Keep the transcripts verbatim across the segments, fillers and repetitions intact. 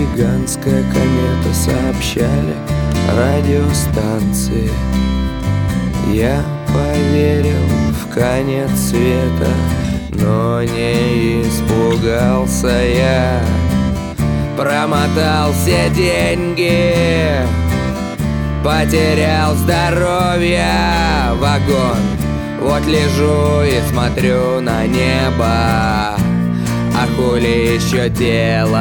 гигантская комета, сообщали радиостанции. Я поверил в конец света, но не испугался я. Промотал все деньги, потерял здоровье, вагон. Вот лежу и смотрю на небо, а хули еще делать?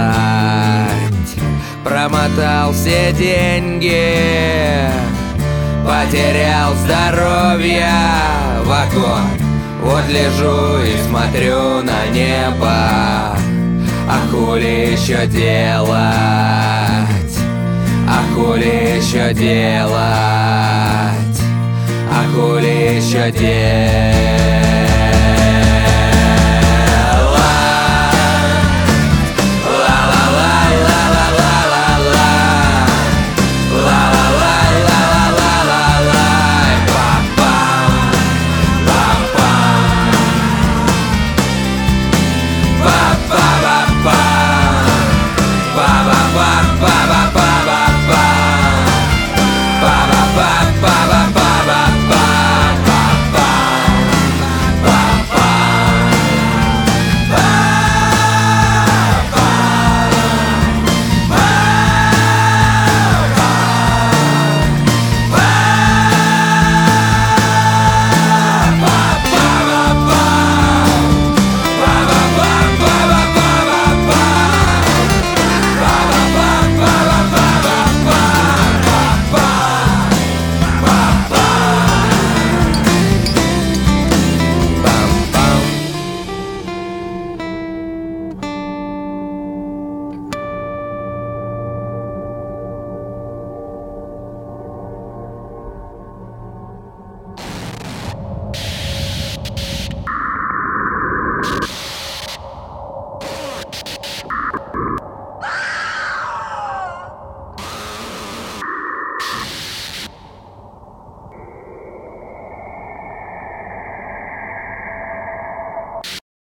Промотал все деньги, потерял здоровье, вагон. Вот лежу и смотрю на небо, а хули еще делать? А хули еще делать? А хули еще делать?